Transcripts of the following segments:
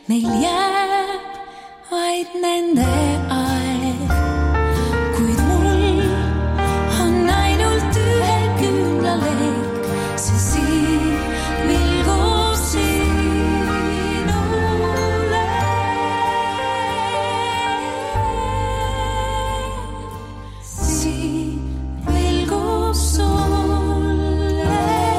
neil jääb vaid nende aeg, kuid mul on ainult ühe küünlalehk, see siin vilgub sinule. Siin vilgub sulle.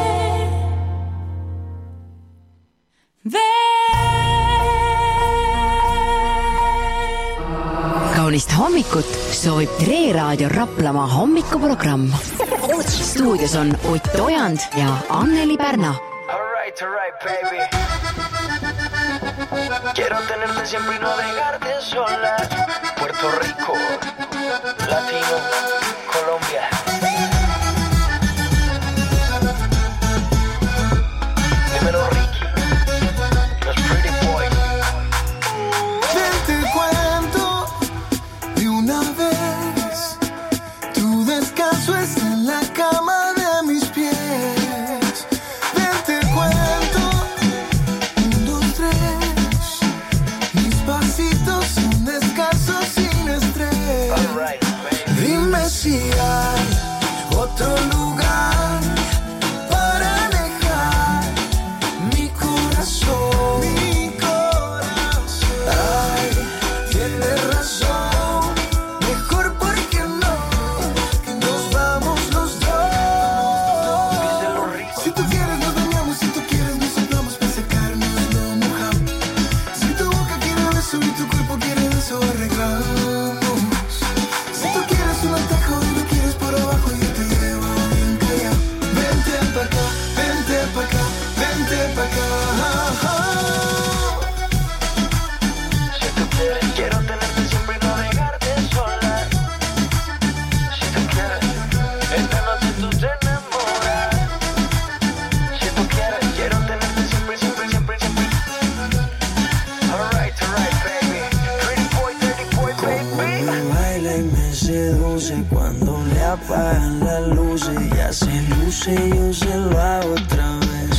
Kaunist hommikut soovib Tre Raadio Raplamaa hommikuprogramm. Stuudios on Ott Ojand ja Anneli Pärna. Alright, baby. Quiero tenerte siempre y no dejarte sola. Puerto Rico, Latino, Colombia. Dímelo, Ricky, los Pretty Boys. Ven, te cuento de una vez. Tu descanso es en la cama de mis pies. Ven, te cuento 1, 2, 3. Mis pasitos son descansos sin estrés. Alright, baby. Dime si hay otro lugar para dejar mi corazón. Mi corazón. Ay, tienes razón. Mejor porque no nos vamos los dos. Díselo, Rico. Si tú quieres nos bañamos, si tú quieres nos soplamos para secarnos, no mojamos. Si tu boca quiere beso y tu cuerpo quiere beso, arreglamos. Si tú quieres un atajo y lo quieres por abajo, yo te llevo bien callado. Vente pa' acá, vente pa' acá, vente pa' acá. Si tú quieres, quiero tenerte siempre y no dejarte sola. Si tú quieres, esta noche tú te enamoras. Si tú quieres, quiero tenerte siempre, siempre, siempre, siempre. Alright, baby. Pretty boy, baby. Me baila y me seduce cuando le apagan las luces. Ya se luce y yo se lo hago otra vez.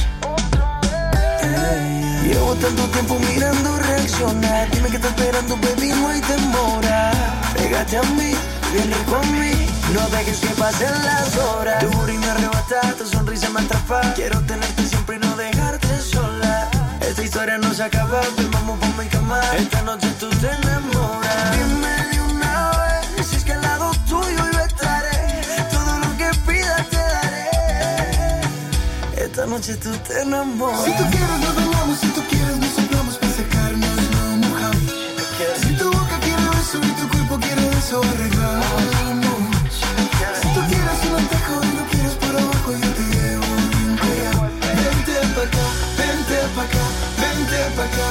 Llevo tanto tiempo mirando reaccionar. Dime que estás esperando, baby, no hay demora. Pégate a mí, bien rico a mí. No dejes que pasen las horas. Tu booty me arrebata, tu sonrisa me atrapa. Quiero tenerte siempre y no dejarte sola. Esta historia no se acaba, ven, vamos por mi cama. Esta noche tú te enamoras. Dime de una vez, si es que al lado tuyo yo estaré. Todo lo que pidas te daré. Esta noche tú te enamoras. Si tú quieres nos bañamos, si tú quieres nos soplamos para secarnos, no mojamos. Si tu boca quiere beso y tu cuerpo quiere beso, arreglamos. Si tú quieres un atajo y lo quieres por abajo, yo te llevo bien callado. Vente pa' acá, vente pa' acá, vente pa' acá.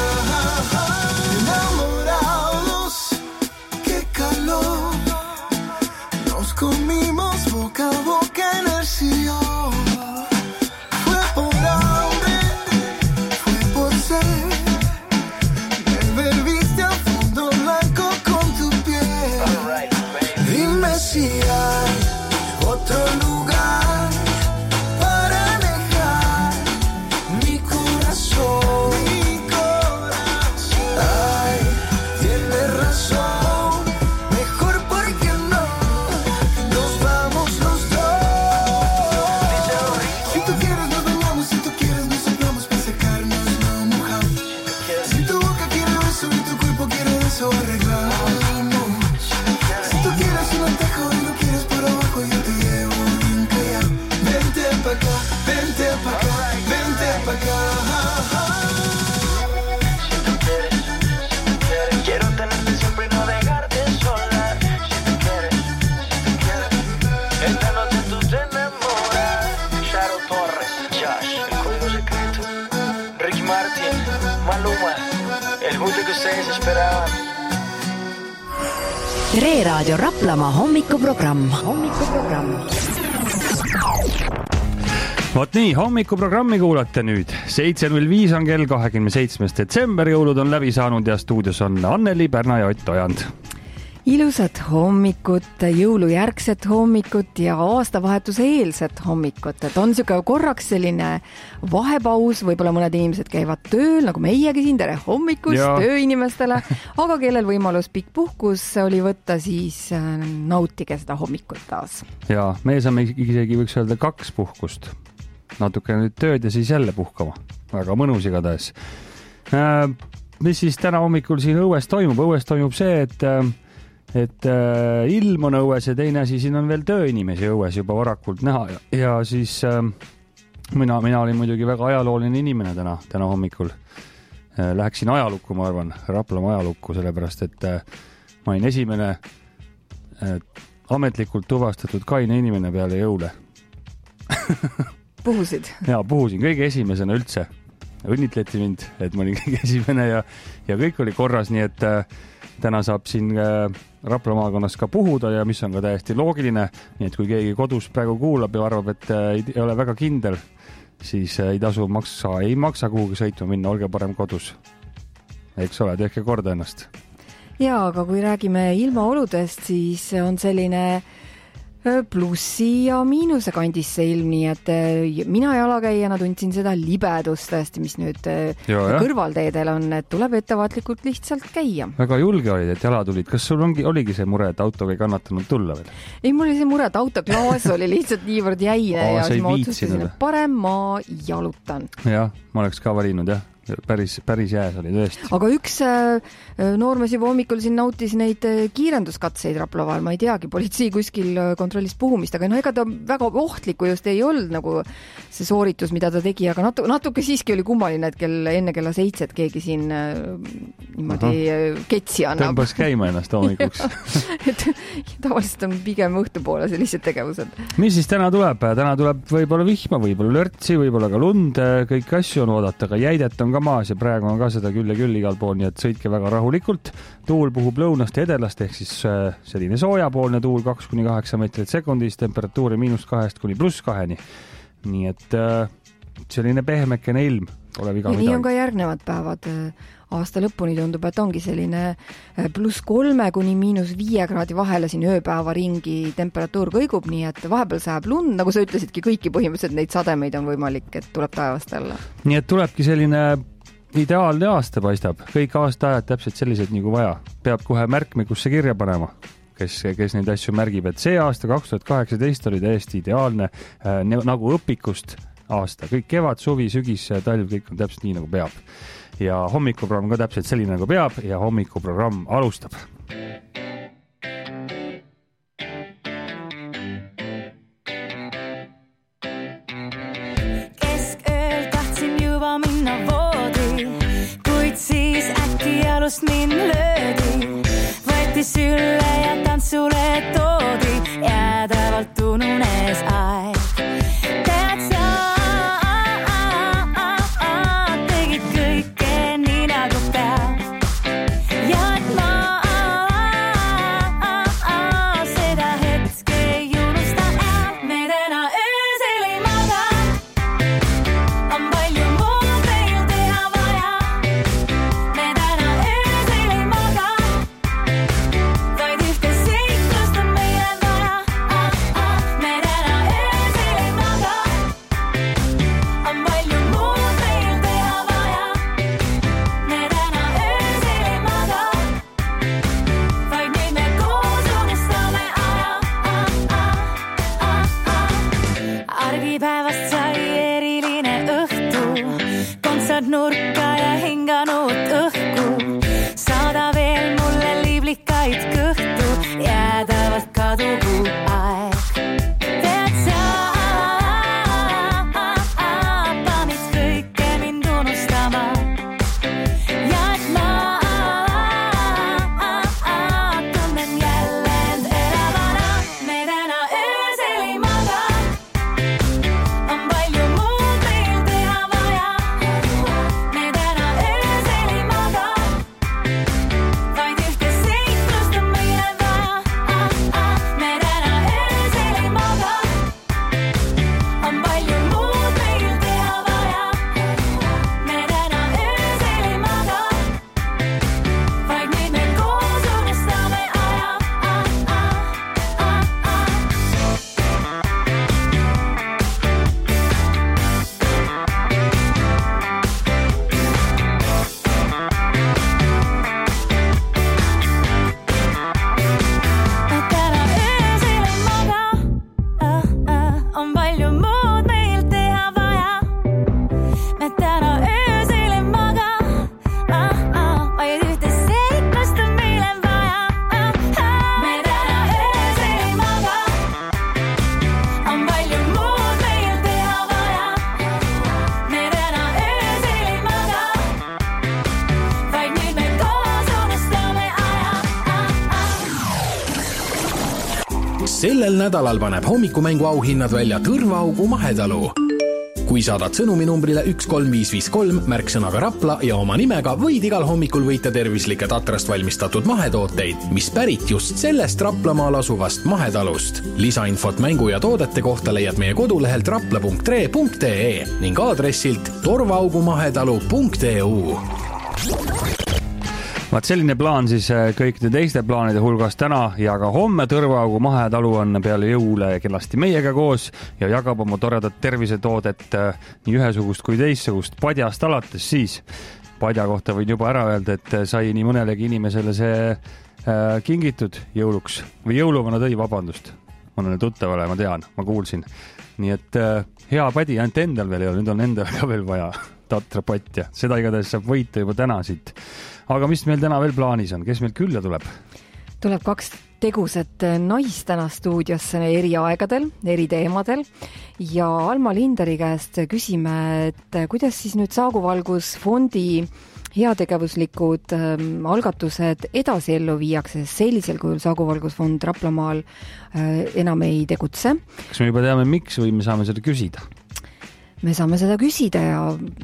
Enamorados, qué calor. Nos comimos boca a boca en el sillón. Fue por hambre, fue por sed. Me bebiste a fondo blanco con tu piel. Alright, baby. Dime si hay otro lugar para dejar mi corazón. Mi corazón. Ay, tienes razón. Mejor porque no nos vamos los dos. Si tú quieres nos bañamos, si tú quieres nos soplamos para secarnos, no mojamos. Si tu boca quiere beso y tu cuerpo quiere beso, arreglamos. Si tú quieres un atajo y lo quieres por abajo, yo te llevo bien callado. Vente pa' acá, vente pa' acá, vente pa' acá. Si tú quieres, quiero tenerte siempre y no dejarte sola. Si tú quieres, esta noche tú te enamoras. Shadow Torres, Josh, el código secreto. Ricky Martin, Maluma, el bote que ustedes esperaban. Tre Raadio Raplamaa hommikuprogramm. Vot nii, hommikuprogrammi kuulate nüüd. 7.05 on kell, 27. detsember, jõulud on läbi saanud ja stuudios on Anneli Pärna ja Ott Ojand. Ilusat hommikut, jõulujärgset hommikut ja aastavahetuse eelset hommikut. Et on siuke korraks selline vahepaus, võib-olla mõned inimesed käivad tööl, nagu meiegi siin, tere hommikust tööinimestele, aga kellel võimalus pikk puhkus oli võtta, siis nautige seda hommikut taas. Ja me saame isegi võiks öelda 2 puhkust. Natuke nüüd tööd ja siis jälle puhkama. Väga mõnus igatahes. Mis siis täna hommikul siin õues toimub? Õues toimub see, et ilm on õues ja teine asi, siin on veel tööinimesi õues juba varakult näha ja siis mina olin muidugi väga ajalooline inimene täna hommikul. Läheksin ajalukku, ma arvan, Raplamaa ajalukku, sellepärast, et ma olin esimene ametlikult tuvastatud kaine inimene peale jõule. Puhusid? Jaa, puhusin kõige esimesena üldse. Õnnitleti mind, et ma olin kõige esimene ja kõik oli korras, nii et täna saab siin Rapla maakonnas ka puhuda ja mis on ka täiesti loogiline, nii et kui keegi kodus praegu kuulab ja arvab, et ei ole väga kindel, siis ei maksa kuhugi sõitma minna, olge parem kodus. Eks ole, tehke korda ennast. Jaa, aga kui räägime ilmaoludest, siis on selline plussi ja miinuse kandis see ilm, nii et mina jalakäijana tundsin seda libedust tõesti, mis nüüd kõrvalteedel on, et tuleb ettevaatlikult lihtsalt käia. Väga julge olid, et jala tulid. Kas sul oligi see mure, et autoga ei kannatanud tulla veel? Ei, mul oli see mure, et autoklaas oli lihtsalt niivõrd jäine ja siis ma otsustasin, et parem ma jalutan. Jah, ma oleks ka valinud, jah. Päris jääs oli tõesti. Aga üks noormees juba hommikul siin nautis neid kiirenduskatseid Raplavaal, ma ei teagi, politsei kuskil kontrollis puhumist, aga ega ta väga ohtliku just ei olnud nagu see sooritus, mida ta tegi, aga natuke siiski oli kummaline, et enne kella 7 keegi siin niimoodi ketsi annab. Tõmbas käima ennast hommikuks. Et tavaliselt on pigem õhtupoole sellised tegevused. Mis siis täna tuleb? Täna tuleb võib-olla vihma, võib-olla lörtsi, võib-olla ka lund, kõik asju on oodata, aga jäidet on ka maas ja praegu on ka seda küll ja küll igal pool, nii et sõitke väga rahulikult. Tuul puhub lõunast ja edelast, ehk siis selline soojapoolne tuul 2-8 meetrit sekundis, temperatuuri -2 kuni +2. Nii et selline pehmekene ilm, pole viga midagi. Nii on ka järgnevad päevad. Aasta lõpuni tundub, et ongi selline +3 kuni -5 kraadi vahele siin ööpäeva ringi temperatuur kõigub, nii et vahepeal sajab lund, nagu sa ütlesidki, kõiki põhimõtteliselt neid sademeid on võimalik, et tuleb taevast alla. Nii et tulebki selline ideaalne aasta paistab. Kõik aastaajad täpselt sellised nagu vaja. Peab kohe märkmikusse kirja panema, kes neid asju märgib, et see aasta 2018 oli täiesti ideaalne nagu õpikust aasta. Kõik kevad, suvi, sügis, talv, kõik on täpselt nii nagu peab. Ja hommikuprogramm ka täpselt selline nagu peab ja hommikuprogramm alustab. Keskööl tahtsin juba minna voodi, kuid siis äkki jalust mind löödi. Võeti sülle ja tantsule toodi, jäädavalt ununes aeg. Tead sa, tegid kõike nii nagu peab. Ja et ma seda hetke ei unusta. Me täna öösel ei maga, on palju muud veel teha vaja. Me täna öösel ei maga, vaid ühte seiklust on meile vaja. Me täna öösel Sellel nädalal paneb hommikumängu auhinnad välja Tõrvaaugu Mahetalu. Kui saadad sõnuminumbrile 13553 märksõnaga Rapla ja oma nimega, võid igal hommikul võita tervislike tatrast valmistatud mahetooteid, mis pärit just sellest Raplamaal asuvast mahetalust. Lisainfot mängu ja toodete kohta leiad meie kodulehelt rapla.tre.ee ning aadressilt torvaugumahetalu.eu. Vaat selline plaan siis kõikide teiste plaanide hulgas täna ja ka homme Tõrvaaugu Mahetalu on peale jõule kenasti meiega koos ja jagab oma toredat tervisetoodet nii ühesugust kui teissugust padjast alates siis. Padja kohta võin juba ära öelda, et sai nii mõnelegi inimesele see kingitud jõuluks või jõuluvana tõi, vabandust. Mõnele tuttavale, ma tean, ma kuulsin. Nii et hea padi ainult endal veel ei ole, nüüd on endal ka veel vaja tatra patja. Seda igatahes saab võita juba täna siit. Aga mis meil täna veel plaanis on? Kes meil külla tuleb? Tuleb 2 tegusat naist täna stuudiosse eri aegadel, eri teemadel ja Alma Linderi käest küsime, et kuidas siis nüüd Saaguvalgusfondi heategevuslikud algatused edasi ellu viiakse, sellisel kujul Saaguvalgusfond Raplamaal enam ei tegutse. Kas me juba teame, miks või me saame seda küsida? Me saame seda küsida ja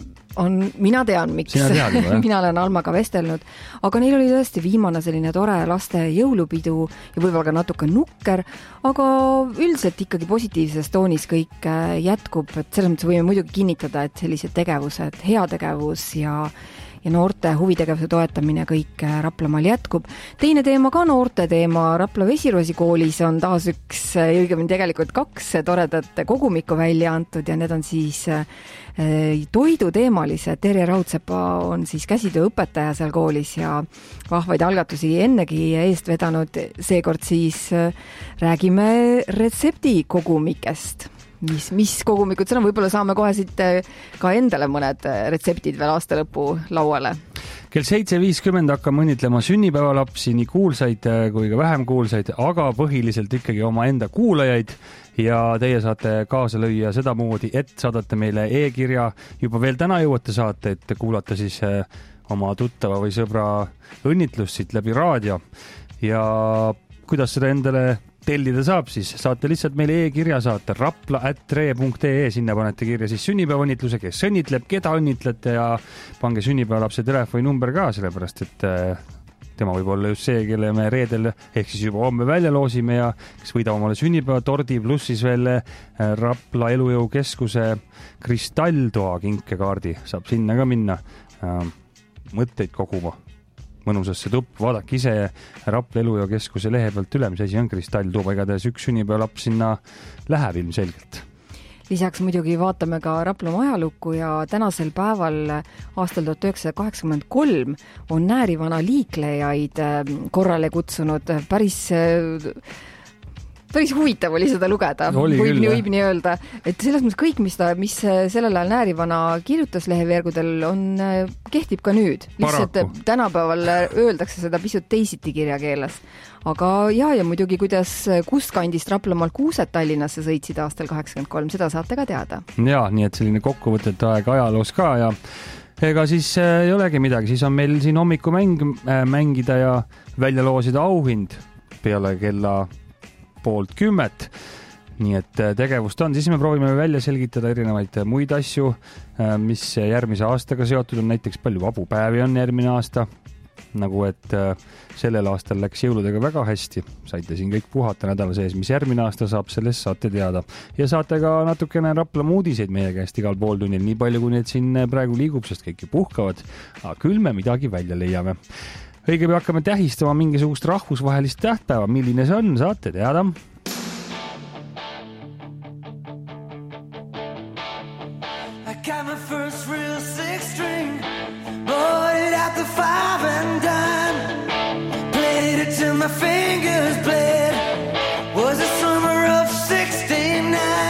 mina tean, miks. Mina olen Almaga vestelnud, aga neil oli tõesti viimane selline tore laste jõulupidu ja võib-olla ka natuke nukker, aga üldiselt ikkagi positiivses toonis kõik jätkub, et selles mõttes võime muidugi kinnitada, et sellised tegevused, heategevus ja noorte huvitegevuse toetamine kõik Raplamaal jätkub. Teine teema ka noorte teema, Rapla Vesirosi koolis on taas õigemini tegelikult 2 toredat kogumikku välja antud ja need on siis toiduteemalised. Terje Raudsepa on siis käsitööõpetaja seal koolis ja vahvaid algatusi ennegi eest vedanud. Seekord siis räägime retseptikogumikest. Mis kogumikud seal on, võib-olla saame kohe siit ka endale mõned retseptid veel aasta lõpu lauale. Kell 7.50 hakkame õnnitlema sünnipäevalapsi, nii kuulsaid kui ka vähem kuulsaid, aga põhiliselt ikkagi oma enda kuulajaid ja teie saate kaasa lüüa seda moodi, et saadate meile e-kirja, juba veel täna jõuate saate, et kuulata siis oma tuttava või sõbra õnnitlust siit läbi raadio ja kuidas seda endale tellida saab, siis saate lihtsalt meile e-kirja saata rapla.tre.ee, sinna panete kirja siis sünnipäevaõnnitluse, kes õnnitleb, keda õnnitlete ja pange sünnipäevalapse telefoninumber ka, sellepärast et tema võib olla just see, kelle me reedel ehk siis juba homme välja loosime ja kes võidab omale sünnipäevatordi pluss siis veel Rapla Elujõu Keskuse kristalltoa kinkekaardi, saab sinna ka minna mõtteid koguma. Mõnusasse tupp, vaadake ise Rapla Elujõu Keskuse lehe pealt üle, mis asi on kristalltuba, igatahes üks sünnipäevalaps sinna läheb ilmselgelt. Lisaks muidugi vaatame ka Raplamaa ajalukku ja tänasel päeval aastal 1983 on Näärivana liiklejaid korrale kutsunud. Päris huvitav oli seda lugeda, võib nii öelda. Et selles mõttes kõik, mis sellel ajal Näärivana kirjutas leheveergudel, kehtib ka nüüd. Lihtsalt tänapäeval öeldakse seda pisut teisiti kirjakeeles. Aga ja muidugi, kus kandist Raplamaal kuused Tallinnasse sõitsid aastal 83, seda saate ka teada. Ja, nii et selline kokkuvõtete aeg ajaloos ka ja ega siis ei olegi midagi, siis on meil siin hommikumäng mängida ja välja loosida auhind peale kella 9:30. Nii et tegevust on, siis me proovime välja selgitada erinevaid muid asju, mis järgmise aastaga seotud on, näiteks palju vabupäevi on järgmine aasta, nagu et sellel aastal läks jõuludega väga hästi, saite siin kõik puhata nädala sees, mis järgmine aasta saab, sellest saate teada. Ja saate ka natukene Raplamaa uudiseid meie käest igal pool tunnil, nii palju kui need siin praegu liigub, sest kõik puhkavad, aga küll me midagi välja leiame. Õige pea hakkame tähistama mingisugust rahvusvahelist tähtpäeva, milline see on, saate teada. I got my first real 6-string, bought it at the 5 and dime, played it till my fingers bled, was the summer of 69,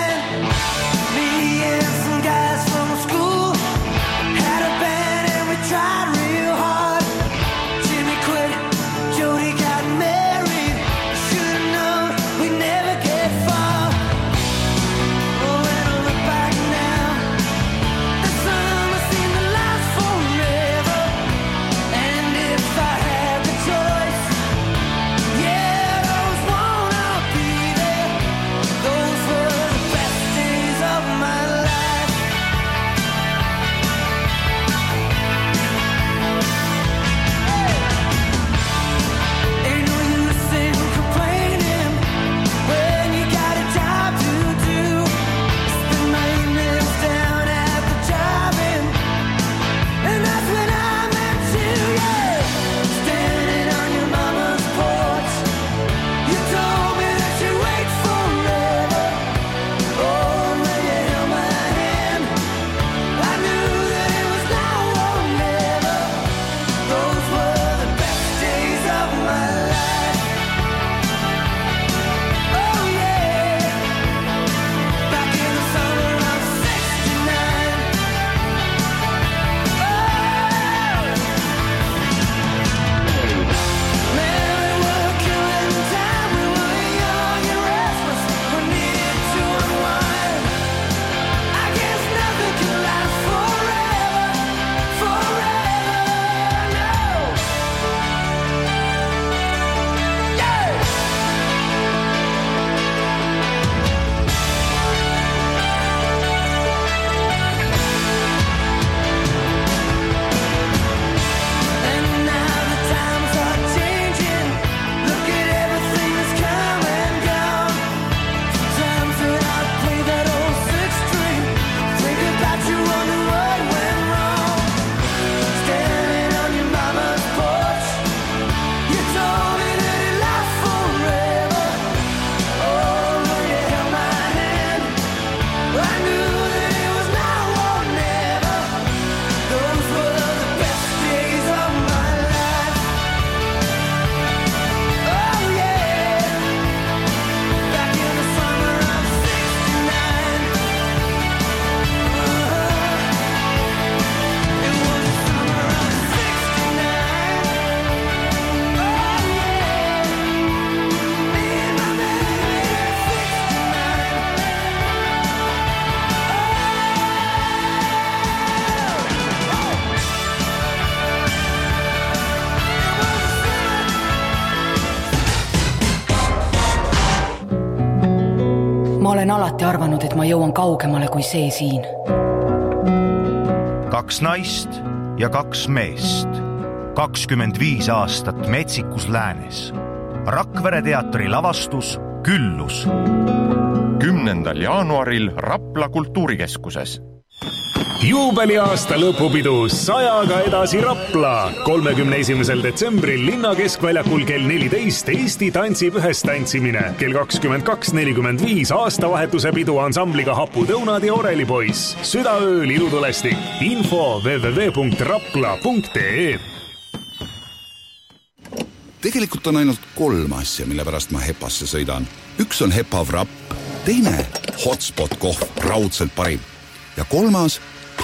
me and some guys from school had a band and we tried real hard. Jimmy quit, Jody got married, should've known we'd never get far. Oh, when I look back now, the summer seemed to last forever, and if I had the choice, ma olen alati arvanud, et ma jõuan kaugemale kui see siin. 2 naist ja 2 meest. 25 aastat metsikus läänes. Rakvere teatri lavastus Küllus. 10. jaanuaril Rapla kultuurikeskuses. Juubeliaasta lõpupidu 100-ga edasi Rapla. 31. detsembril linna keskväljakul kell 14 Eesti tantsib ühes tantsimine. Kell 22.45 aastavahetuse pidu ansambliga Haputõunad ja Orelipoiss. Südaööl ilutulestik. Info www.rapla.ee. Tegelikult on ainult 3 asja, mille pärast ma Hepasse sõidan. Üks on Hepa Wrap, teine Hotspot kohv, raudselt parim. Ja 3.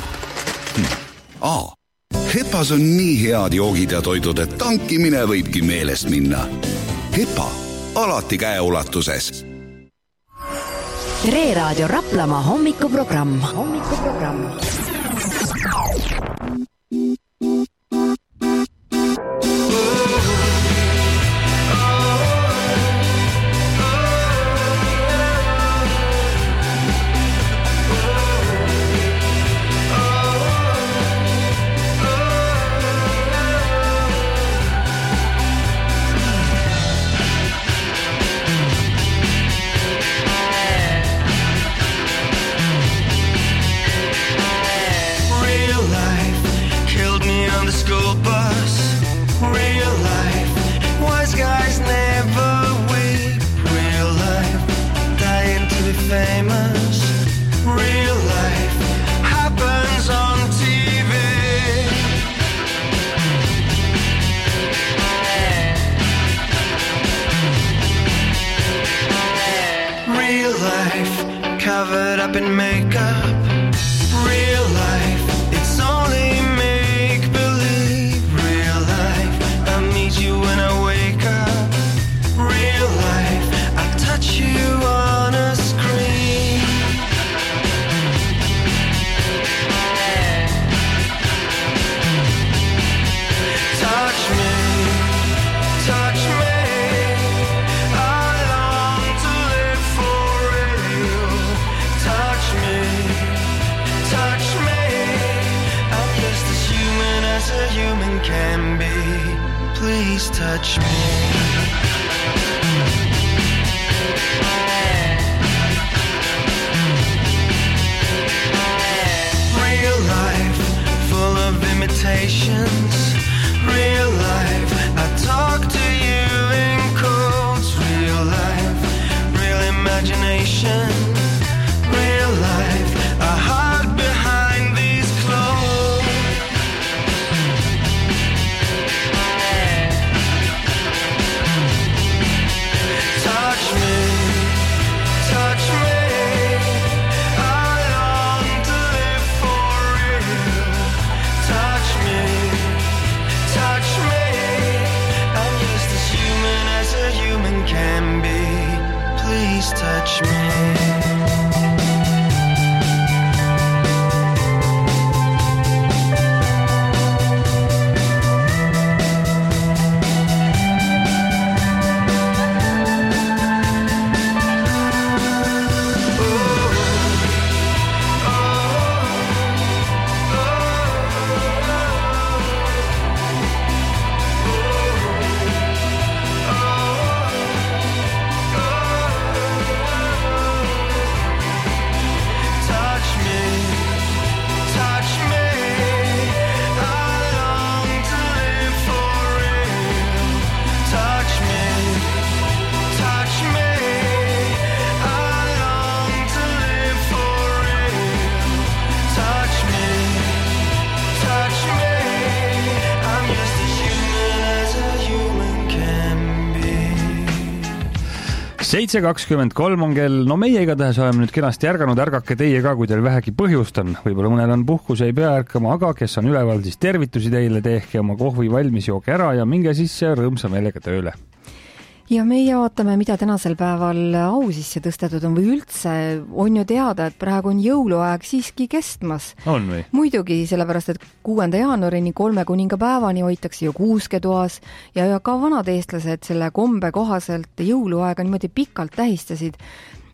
Hepas on nii head joogid ja toidud, et tankimine võibki meelest minna. Hepa, alati käeulatuses. Tre Raadio Raplamaa hommikuprogramm. Covered up in makeup. Real life, it's only make-believe. Real life, I meet you when I wake up. Real life, I touch you on a screen. Touch me, touch me. Can be, please touch me. Real life, full of imitations. Real life, I talk to you in codes. Real life, real imagination. Real life, I hide behind these clothes. Can be, please touch me. Seitse 23 on kell, no meie igatahes oleme nüüd kenasti ärganud, ärgake teie ka, kui teil vähegi põhjust on. Võib-olla mõnel on puhkus, ei pea ärkama, aga kes on üleval, siis tervitusi teile, tehke oma kohvi valmis jooge ära ja minge sisse rõõmsa meelega tööle. Ja meie vaatame, mida tänasel päeval au sisse tõstetud on või üldse on ju teada, et praegu on jõuluaeg siiski kestmas. On või? Muidugi, sellepärast, et 6. jaanuarini 3 kuningapäevani hoitakse ju kuusketoas ja ka vanad eestlased selle kombe kohaselt jõuluaega niimoodi pikalt tähistasid.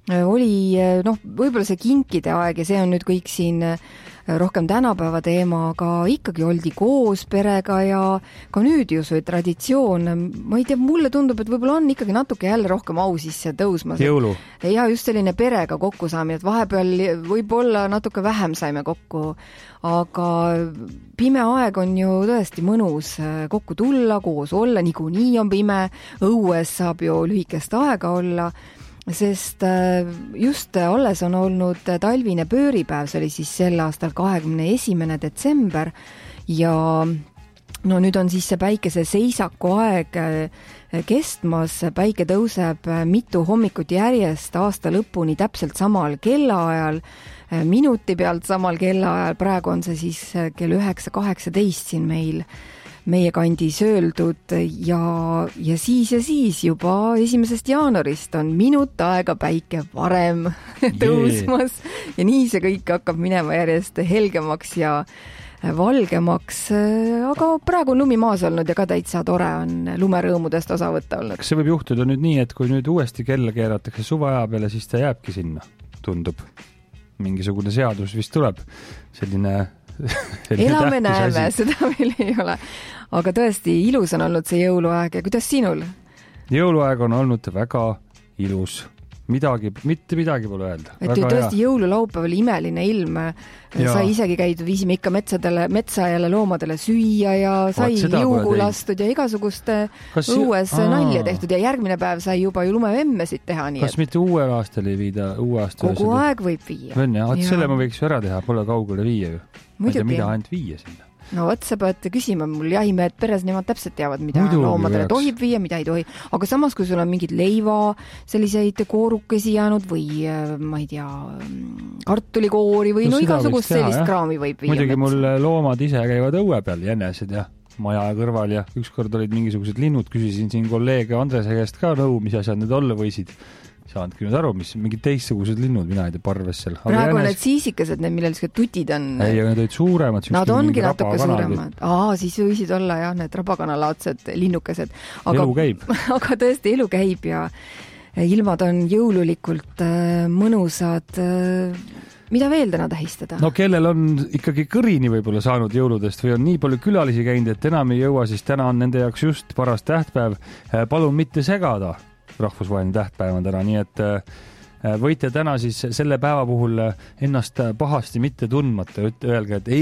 oli võib-olla see kinkide aeg ja see on nüüd kõik siin rohkem tänapäeva teema, aga ikkagi oldi koos perega ja ka nüüd ju see traditsioon, ma ei tea, mulle tundub, et võib-olla on ikkagi natuke jälle rohkem au sisse tõusmas. Jõulu. Ja just selline perega kokku saamine, et vahepeal võib-olla natuke vähem saime kokku, aga pime aeg on ju tõesti mõnus kokku tulla, koos olla, niikuinii on pime, õues saab ju lühikest aega olla, sest just alles on olnud talvine pööripäev, see oli siis sel aastal 21. detsember ja nüüd on siis see päikese seisaku aeg kestmas, päike tõuseb mitu hommikut järjest aasta lõpuni täpselt samal kellaajal, minuti pealt samal kellaajal, praegu on see siis kell 9:18 siin meie kandis öeldud ja siis juba 1. jaanuarist on minut aega päike varem tõusmas ja nii see kõik hakkab minema järjest helgemaks ja valgemaks, aga praegu on lumi maas olnud ja ka täitsa tore on lumerõõmudest osa võtta olnud. Kas see võib juhtuda nüüd nii, et kui nüüd uuesti kella keeratakse suveaja peale, siis ta jääbki sinna, tundub? Mingisugune seadus vist tuleb, selline elame näeme, seda veel ei ole. Aga tõesti, ilus on olnud see jõuluaeg ja kuidas sinul? Jõuluaeg on olnud väga ilus. Mitte midagi pole öelda. Et ju tõesti jõululaupäeval imeline ilm. Sai isegi käidud, viisime ikka metsa jälle loomadele süüa ja sai liugu lastud ja igasuguste õues nalja tehtud ja järgmine päev sai juba ju lumevemmesid teha. Kas mitte uuel aastal ei viida? Kogu aeg võib viia. Selle ma võiks ju ära teha, pole kaugele viia ju. Ma ei tea, mida ainult viia sinna. No võt, sa pead küsima mul jahimehed peres, nemad täpselt teavad, mida loomadele tohib viia, mida ei tohi. Aga samas, kui sul on mingid leiva, selliseid koorukesi jäänud või ma ei tea, kartulikoori või igasugust sellist kraami võib viia. Muidugi mul loomad ise käivad õue peal, jänesed ja maja kõrval ja ükskord olid mingisugused linnud, küsisin siin kolleege Andrese käest ka nõu, mis asjad need olla võisid. Saandki nüüd aru, mis mingid teistsugused linnud, mina ei tea, parves seal. Praegu on need siisikesed, need millel tutid on. Ei, need olid suuremad. Nad ongi natuke suuremad. Siis võisid olla jah, need rabakanalaadsed linnukesed. Elu käib. Aga tõesti, elu käib ja ilmad on jõululikult mõnusad. Mida veel täna tähistada? No kellel on ikkagi kõrini võib-olla saanud jõuludest või on nii palju külalisi käinud, et enam ei jõua, siis täna on nende jaoks just paras tähtpäev. Palun mitte segada. Rahvusvaheline tähtpäev on täna, nii et võite täna siis selle päeva puhul ennast pahasti mitte tundmata, öelge, et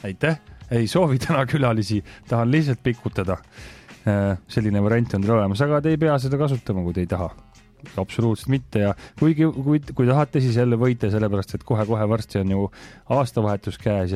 ei soovi täna külalisi, tahan lihtsalt pikutada. Selline variant on teil olemas, aga te ei pea seda kasutama, kui te ei taha. Absoluutselt mitte ja kui tahate, siis jälle võite, sellepärast, et kohe varsti on ju aastavahetus käes ja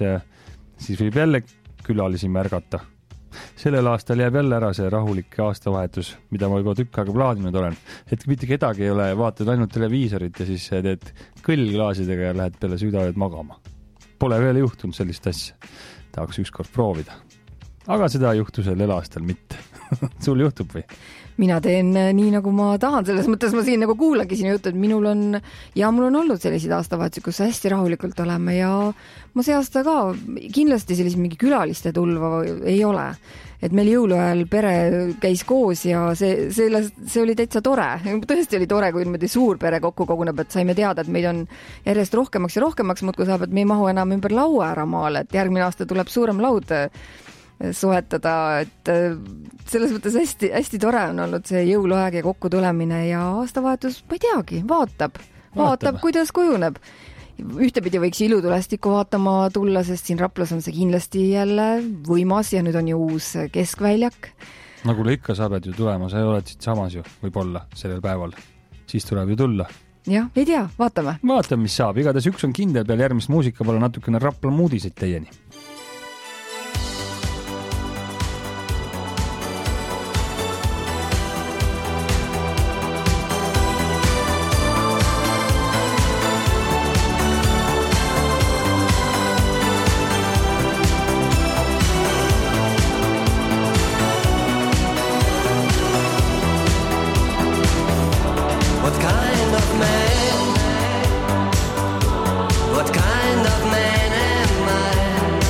siis võib jälle külalisi märgata. Sellel aastal jääb jälle ära see rahulik aastavahetus, mida ma juba tükk aega plaaninud olen. Et mitte kedagi ei ole, vaatad ainult televiisorit ja siis teed kõllklaasidega ja lähed peale südaööd magama. Pole veel juhtunud sellist asja. Tahaks ükskord proovida. Aga seda ei juhtu sellel aastal mitte. Sul juhtub või? Mina teen nii, nagu ma tahan, selles mõttes ma siin nagu kuulangi sinu juttu, et mul on olnud selliseid aastavahetusi, kus hästi rahulikult oleme ja ma see aasta ka kindlasti sellise mingi külaliste tulva ei ole. Et meil jõuluajal pere käis koos ja see oli täitsa tore. Tõesti oli tore, kui niimoodi suur pere kokku koguneb, et saime teada, et meid on järjest rohkemaks ja rohkemaks muudkui saab, et me ei mahu enam ümber laua ära maale, et järgmine aasta tuleb suurem laud soetada, et selles mõttes hästi tore on olnud see jõuluaeg ja kokku tulemine ja aastavahetus, ma ei teagi, vaatab, kuidas kujuneb. Ühtepidi võiks ilutulestikku vaatama tulla, sest siin Raplas on see kindlasti jälle võimas ja nüüd on ju uus keskväljak. No kuule ikka sa pead ju tulema, sa ei oled siit samas ju, võib-olla sellel päeval. Siis tuleb ju tulla. Jah, ei tea, vaatame. Vaatame, mis saab. Igatahes üks on kindel peal järgmist muusika pole natukene Rapla muudiseid teieni. What kind of man am I?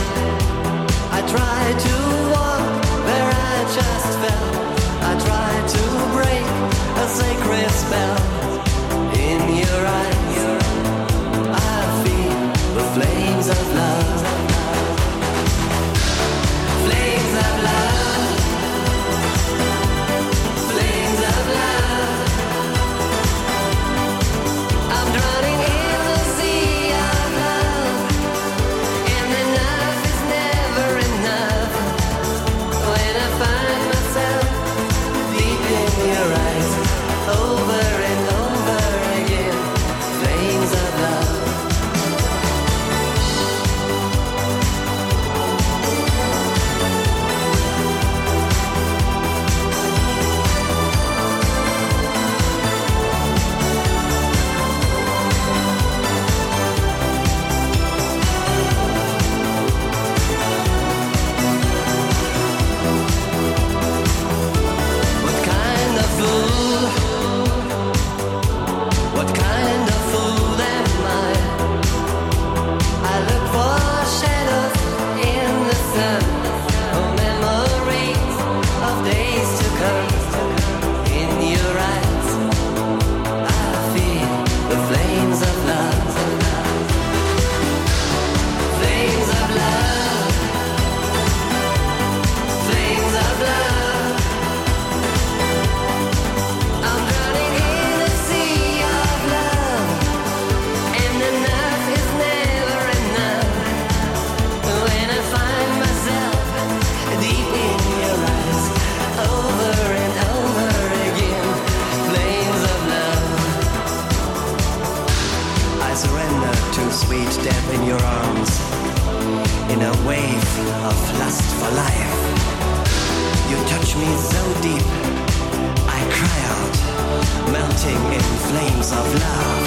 breathe so deep, I cry out, melting in flames of love.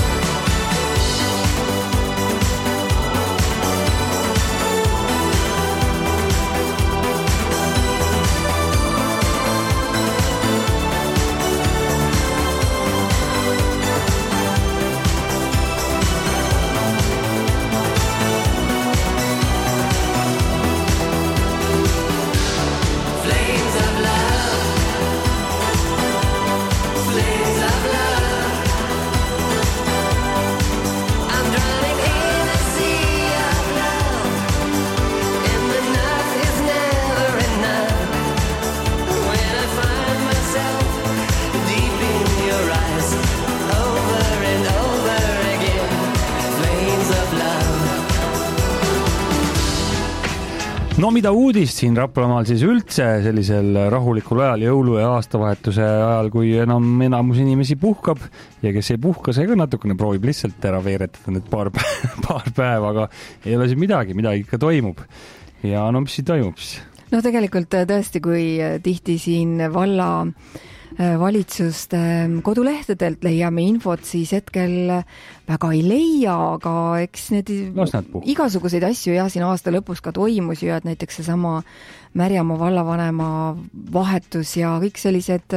No mida uudist siin Raplamaal siis üldse sellisel rahulikul ajal, jõulu- ja aastavahetuse ajal, kui enamus inimesi puhkab ja kes ei puhka, see ka natukene proovib lihtsalt ära veeretada need paar päeva, aga ei ole siin midagi ikka toimub. Ja no mis siin toimub siis? No tegelikult tõesti, kui tihti siin valla valitsuste kodulehtedelt leiame infot, siis hetkel väga ei leia, aga eks need igasuguseid asju siin aasta lõpus ka toimus ju, et näiteks seesama Märjamaa vallavanema vahetus ja kõik sellised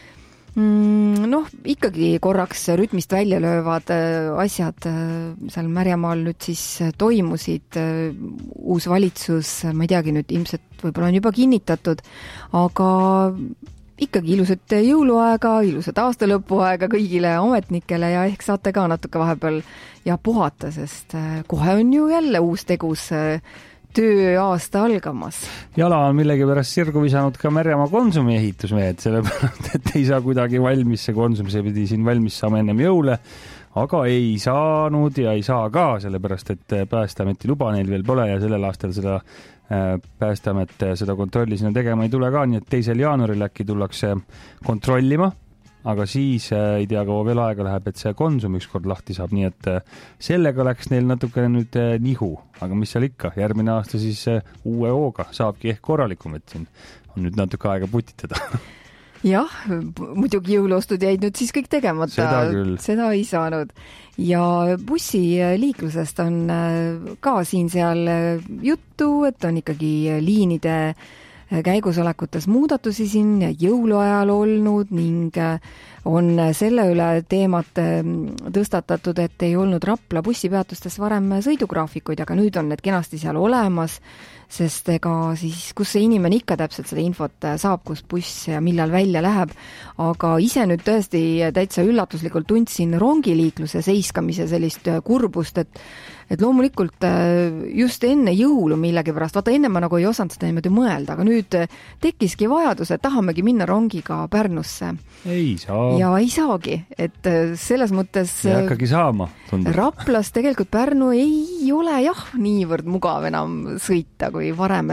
ikkagi korraks rütmist välja löövad asjad seal Märjamaal nüüd siis toimusid. Uus valitsus, ma ei teagi nüüd, ilmselt võib-olla on juba kinnitatud, aga ikkagi ilusat jõuluaega, ilusat aastalõpuaega kõigile ametnikele ja ehk saate ka natuke vahepeal puhata, sest kohe on ju jälle uus tegus tööaasta algamas. Jala on millegipärast sirgu visanud ka Märjamaa Konsumi ehitusmehed, sellepärast, et ei saa kuidagi valmis, see Konsum, see pidi siin valmis saama ennem jõule, aga ei saanud ja ei saa ka, sellepärast, et Päästeameti luba neil veel pole ja sellel aastal seda Päästeamet seda kontrolli sinna tegema ei tule ka, nii et 2. jaanuaril äkki tullakse kontrollima, aga siis ei tea, kaua veel aega läheb, et see Konsum ükskord lahti saab, nii et sellega läks neil natukene nüüd nihu, aga mis seal ikka, järgmine aasta siis uue hooga saabki ehk korralikum, et siin on nüüd natuke aega putitada. Jah, muidugi jõuluostud jäid nüüd siis kõik tegemata, seda ei saanud. Ja bussiliiklusest on ka siin-seal juttu, et on ikkagi liinide käigusolekutes muudatusi siin jõuluajal olnud ning on selle üle teemat tõstatatud, et ei olnud Rapla bussipeatustes varem sõidugraafikuid, aga nüüd on need kenasti seal olemas, sest ega siis, kus see inimene ikka täpselt seda infot saab, kus buss ja millal välja läheb, aga ise nüüd tõesti täitsa üllatuslikult tundsin rongiliikluse seiskamise sellist kurbust, et loomulikult just enne jõulu millegipärast, vaata enne ma nagu ei osanud seda niimoodi mõelda, aga nüüd tekkiski vajadus, et tahamegi minna rongiga Pärnusse. Ei saa. Ja ei saagi, et selles mõttes ja hakkagi saama, tundub. Raplas tegelikult Pärnu ei ole niivõrd mugav enam sõita kui varem,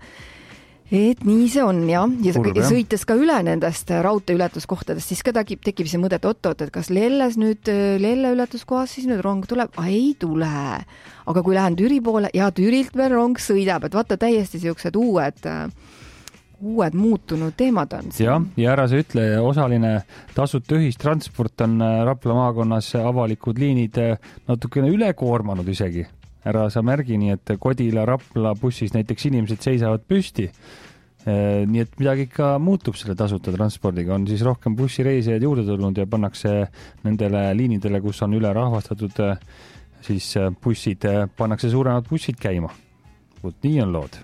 et nii see on ja sõites ka üle nendest raudteeületuskohtadest, siis ka tekib see mõte, et kas Lelles nüüd Lelle ületuskohas siis nüüd rong tuleb? Ei tule. Aga kui lähen Türi poole ja Türilt veel rong sõidab, et vaata täiesti sellised uued muutunud teemad on. Ja ära sa ütle, osaline tasuta ühistransport on Rapla maakonnas avalikud liinid natukene ülekoormanud isegi. Ära sa märgi, nii et Kodila Rapla bussis näiteks inimesed seisavad püsti. Nii et midagi ikka muutub selle tasuta transpordiga. On siis rohkem bussireisijaid juurde tulnud ja pannakse nendele liinidele, kus on üle rahvastatud siis bussid, pannakse suuremad bussid käima. Nii on lood.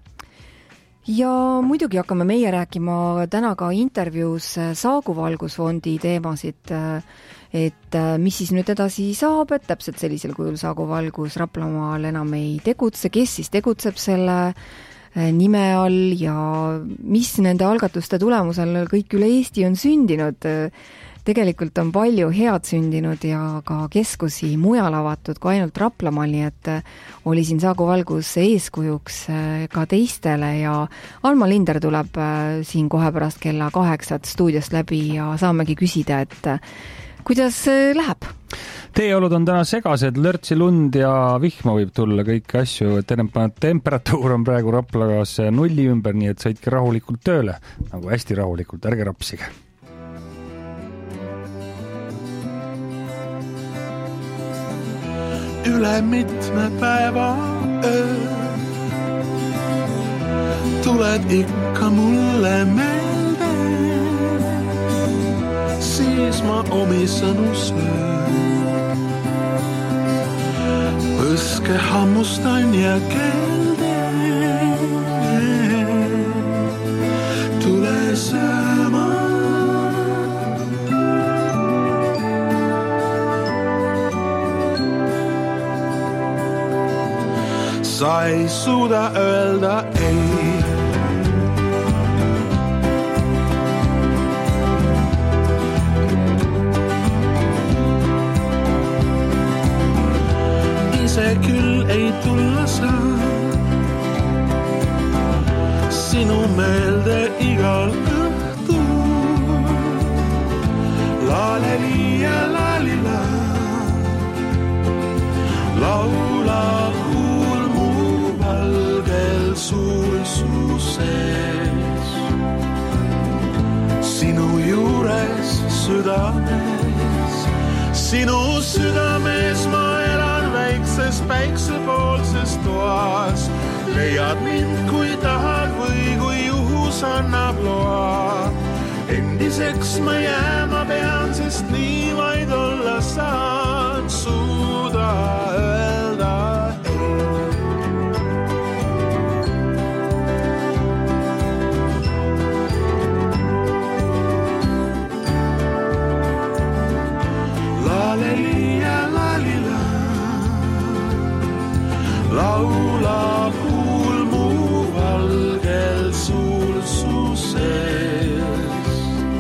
Ja muidugi hakkame meie rääkima täna ka intervjuus Saagu Valgusfondi teemasid, et mis siis nüüd edasi saab, et täpselt sellisel kujul Saagu Valgus Raplamaal enam ei tegutse, kes siis tegutseb selle nime all ja mis nende algatuste tulemusel kõik üle Eesti on sündinud. Tegelikult on palju head sündinud ja ka keskusi mujal avatud kui ainult Raplamaal, nii et oli siin Saagu Valgus eeskujuks ka teistele ja Alma Linder tuleb siin kohe pärast kella 8 stuudiost läbi ja saamegi küsida, et kuidas läheb? Teeolud on täna segased, lörtsi lund ja vihma võib tulla kõiki asju. Temperatuur on praegu Raplagas 0 ümber, nii et sõitke rahulikult tööle, nagu hästi rahulikult, ärge rapsige. Üle mitme päeva öö tuled ikka mulle meelde, siis ma omi sõnu söön. Põske hammustan ja keelde, tule sööma. Sa ei suuda öelda ei. Ise küll ei tulla saa sinu meelde igal õhtul. Laaleli ja laalila laula suul su sees, sinu juures südames, sinu südames ma elan väikses päiksepoolses toas. Leiad mind kui tahad või kui juhus annab loa. Endiseks ma jääma pean, sest nii vaid olla saan, suuda öelda laula kuul mu valgel suul su sees,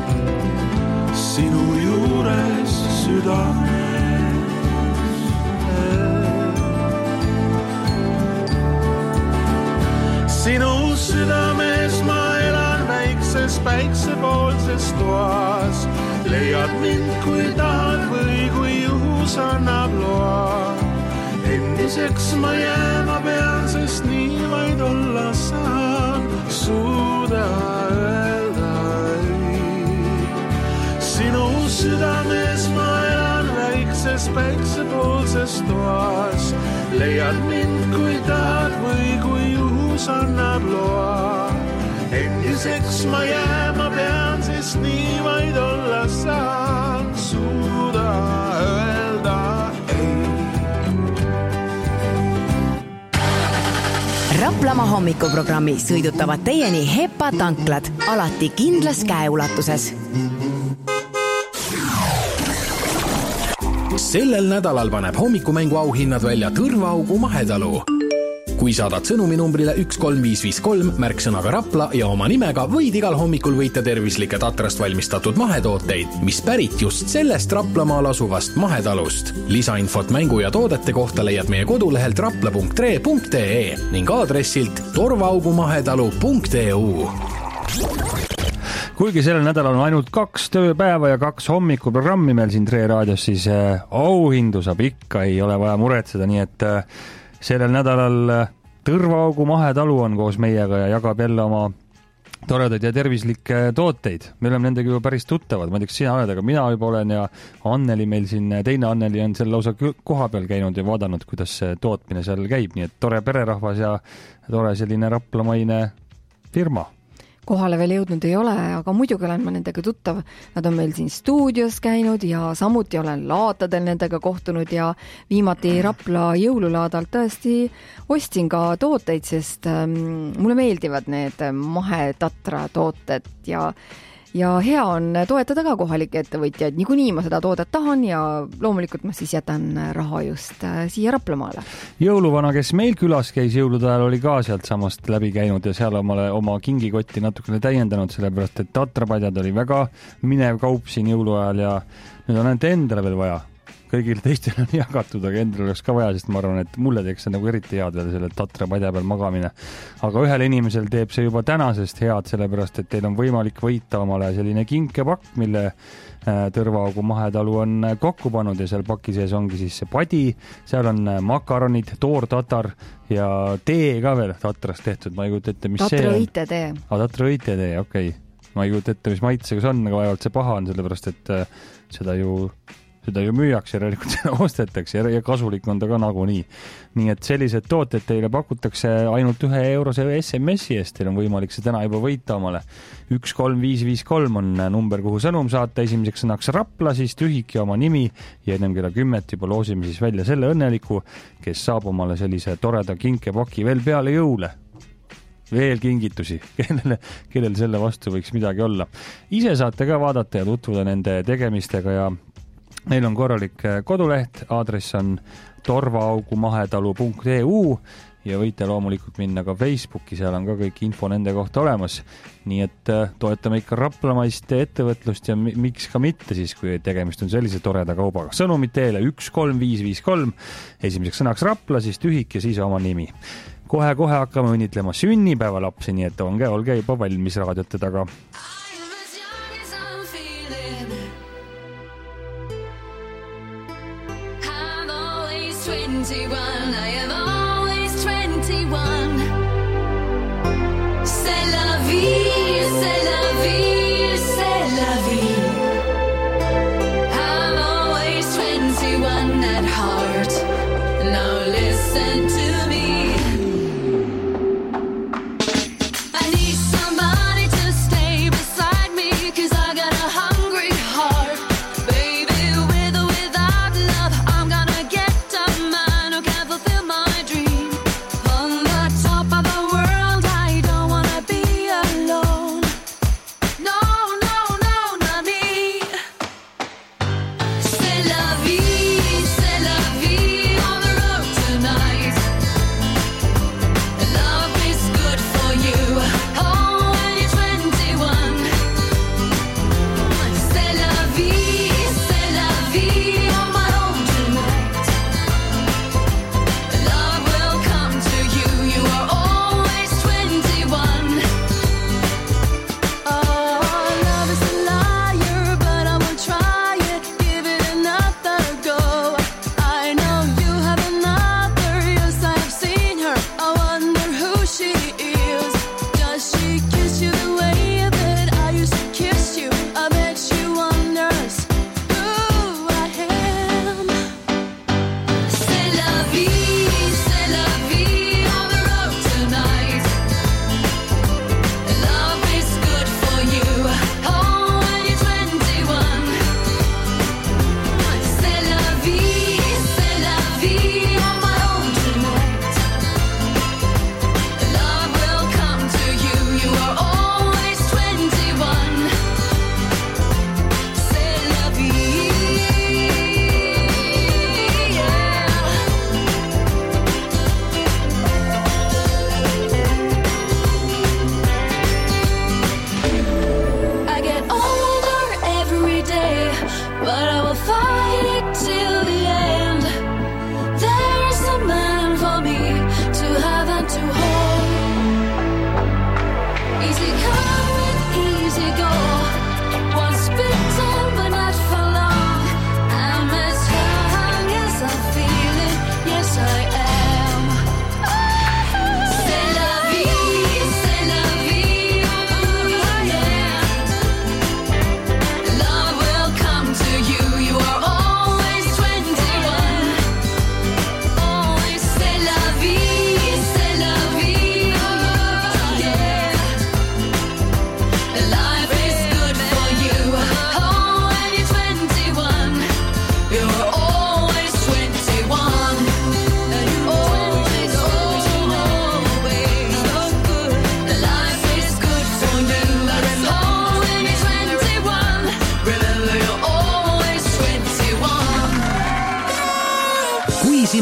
sinu juures südames. Sinu südames ma elan väikses päiksepoolses toas. Leiad mind kui tahad või kui juhus annab loa. Endiseks ma jääma pean, sest nii vaid olla saan, suuda öelda ei. Sinu südames ma elan väikses päiksepoolses toas. Leiad mind kui tahad või kui juhus annab loa. Endiseks ma jääma pean, sest nii vaid olla saan, suuda öelda ei. Raplamaa hommikuprogrammi sõidutavad teieni Hepa tanklad, alati kindlas käeulatuses. Sellel nädalal paneb hommikumängu auhinnad välja Tõrvaaugu Mahetalu. Kui saadad sõnuminumbrile 13553 märksõnaga Rapla ja oma nimega, võid igal hommikul võita tervislike tatrast valmistatud mahetooteid, mis pärit just sellest Raplamaal asuvast mahetalust. Lisainfot mängu ja toodete kohta leiad meie kodulehelt rapla.tre.ee ning aadressilt torvaugumahetalu.eu. Kuigi sellel nädalal on ainult 2 tööpäeva ja 2 hommikuprogrammi meil siin Tre raadios, siis auhindu saab ikka, ei ole vaja muretseda, nii et sellel nädalal Tõrvaaugu Mahetalu on koos meiega ja jagab jälle oma toredaid ja tervislikke tooteid. Me oleme nendega juba päris tuttavad, ma ei tea, kas sina oled, aga mina juba olen ja Anneli meil siin, teine Anneli on seal lausa koha peal käinud ja vaadanud, kuidas see tootmine seal käib, nii et tore pererahvas ja tore selline raplamaine firma. Kohale veel jõudnud ei ole, aga muidugi olen ma nendega tuttav. Nad on meil siin stuudios käinud ja samuti olen laatadel nendega kohtunud ja viimati Rapla jõululaadalt tõesti ostsin ka tooteid, sest mulle meeldivad need mahetatra tooted ja hea on toetada ka kohalikke ettevõtjaid. Niikuinii ma seda toodet tahan ja loomulikult ma siis jätan raha just siia Raplamaale. Jõuluvana, kes meil külas käis jõulude ajal, oli ka sealt samast läbi käinud ja seal oma kingikotti natukene täiendanud, sellepärast et tatrapadjad oli väga minev kaup siin jõuluajal ja nüüd on ainult endale veel vaja kõigile teistele on jagatud, aga endal oleks ka vaja, sest ma arvan, et mulle teeks see nagu eriti head veel selle Tatra padja peal magamine. Aga ühel inimesel teeb see juba tänasest head, sellepärast, et teil on võimalik võita omale selline kinkepakk, mille Tõrvaaugu Mahetalu on kokku pannud ja seal paki sees ongi siis see padi, seal on makaronid, toortatar ja tee ka veel Tatrast tehtud, ma ei kujuta ette, mis Tatra õite tee. Tatra õite tee, okei. Ma ei kujuta ette, mis maitsega see on, aga vaevalt see paha on, sellepärast, et seda ju müüakse, järelikult seda ostetakse ja kasulik on ta ka nagunii. Nii et sellised tooted teile pakutakse ainult 1 eurose SMS-i eest, teil on võimalik see täna juba võita omale. 13553 on number, kuhu sõnum saata, esimeseks sõnaks Rapla, siis tühik ja oma nimi ja ennem kella 10 juba loosime siis välja selle õnneliku, kes saab omale sellise toreda kinkepaki veel peale jõule. Veel kingitusi, kellel selle vastu võiks midagi olla. Ise saate ka vaadata ja tutvuda nende tegemistega ja neil on korralik koduleht, aadress on torvaaugumahetalu.eu ja võite loomulikult minna ka Facebooki, seal on ka kõik info nende kohta olemas. Nii et toetame ikka raplamaist ettevõtlust ja miks ka mitte siis, kui tegemist on sellise toreda kaubaga. Sõnumid teile 13553, esimeseks sõnaks Rapla, siis tühik ja siis oma nimi. Kohe-kohe hakkame õnnitlema sünnipäeva lapsi, nii et olge juba valmis raadiote taga. I am always 21. C'est la vie, c'est la vie, c'est la vie. I'm always 21 at heart. Now listen to me. I need somebody to stay beside me, 'cause I got a hungry heart. Baby, with or without love, I'm gonna get a man who can fulfill my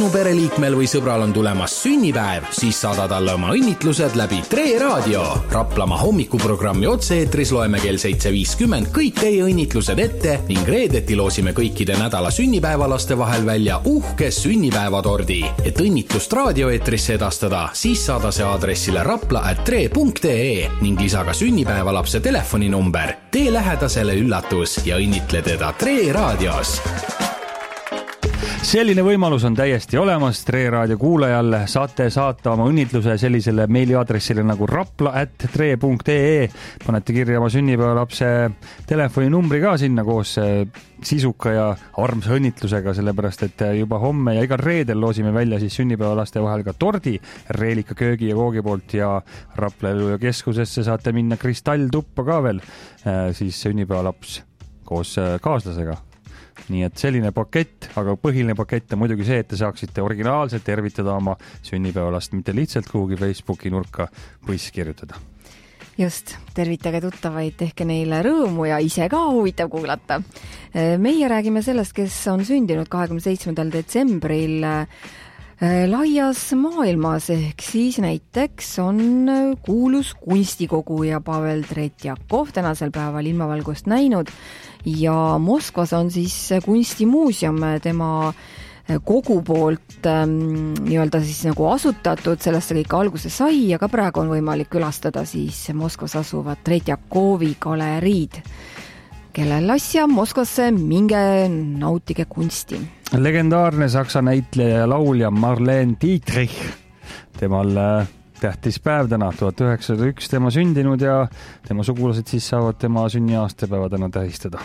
sinu pereliikmel või sõbral on tulemas sünnipäev, siis saada talle oma õnnitlused läbi Tre Raadio. Raplamaa hommikuprogrammi otse-eetris loeme kell 7.50 kõik teie õnnitlused ette ning reedeti loosime kõikide nädala sünnipäevalaste vahel välja uhke sünnipäevatordi. Et õnnitlust raadioeetrisse edastada, siis saada see aadressile rapla@tre.ee ning lisa ka sünnipäevalapse telefoninumber. Tee lähedasele üllatus ja õnnitle teda Tre Raadios. Selline võimalus on täiesti olemas Tre Raadio kuulajal. Saate saata oma õnnitluse sellisele meiliaadressile nagu rapla@tre.ee. Panete kirja oma sünnipäevalapse telefoninumbri ka sinna koos sisuka ja armsa õnnitlusega, sellepärast et juba homme ja igal reedel loosime välja siis sünnipäevalaste vahel ka tordi Reelika köögi ja koogi poolt ja Rapla elu- ja keskusesse saate minna kristalltuppa ka veel siis sünnipäevalaps koos kaaslasega. Nii et selline pakett, aga põhiline pakett on muidugi see, et te saaksite originaalselt tervitada oma sünnipäevalast, mitte lihtsalt kuhugi Facebooki nurka põss kirjutada. Just, tervitage tuttavaid, tehke neile rõõmu ja ise ka huvitav kuulata. Meie räägime sellest, kes on sündinud 27. detsembril laias maailmas, ehk siis näiteks on kuulus kunstikoguja Pavel Tretjakov tänasel päeval ilmavalgust näinud ja Moskvas on siis kunstimuuseum tema kogu poolt nii-öelda siis nagu asutatud, sellest see kõik alguse sai ja ka praegu on võimalik külastada siis Moskvas asuvat Tretjakovi galeriid. Kellel asja Moskvasse, minge nautige kunsti. Legendaarne saksa näitleja ja laulja Marlene Dietrich. Temal tähtis päev täna, 1901 tema sündinud ja tema sugulased siis saavad tema sünniaastapäeva täna tähistada.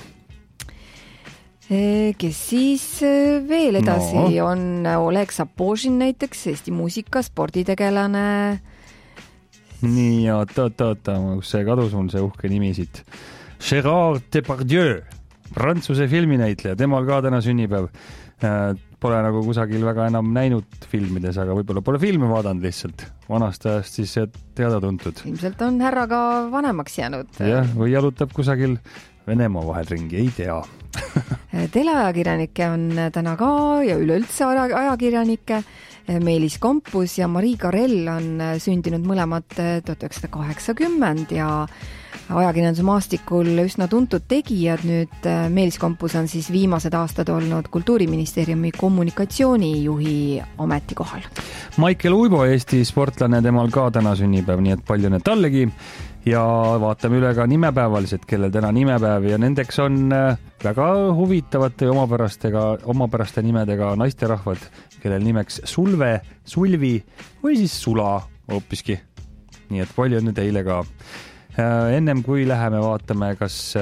Kes siis veel edasi on Oleg Sapožin näiteks, Eesti muusika, sporditegelane. Nii, oota, kus see kadus mul see uhke nimi siit. Gérard Depardieu, prantsuse filminäitleja, temal ka täna sünnipäev. Pole nagu kusagil väga enam näinud filmides, aga võib-olla pole filme vaadanud lihtsalt. Vanast ajast siis teada tuntud. Ilmselt on härra ka vanemaks jäänud. Jah, või jalutab kusagil Venemaa vahel ringi, ei tea. Teleajakirjanikke on täna ka ja üleüldse ajakirjanikke. Meelis Kompus ja Marie Carell on sündinud mõlemad 1980 ja ajakirjanduse maastikul üsna tuntud tegijad. Nüüd Meelis Kompus on siis viimased aastad olnud Kultuuriministeeriumi kommunikatsioonijuhi ametikohal. Maicel Uibo, Eesti sportlane, temal ka täna sünnipäev, nii et palju need tallegi. Ja vaatame üle ka nimepäevalised, kellel täna nimepäev ja nendeks on väga huvitavate omapäraste nimedega naisterahvad, kellel nimeks Sulve, Sulvi või siis Sula hoopiski. Nii et palju on nüüd teile ka. Ennem kui läheme vaatame,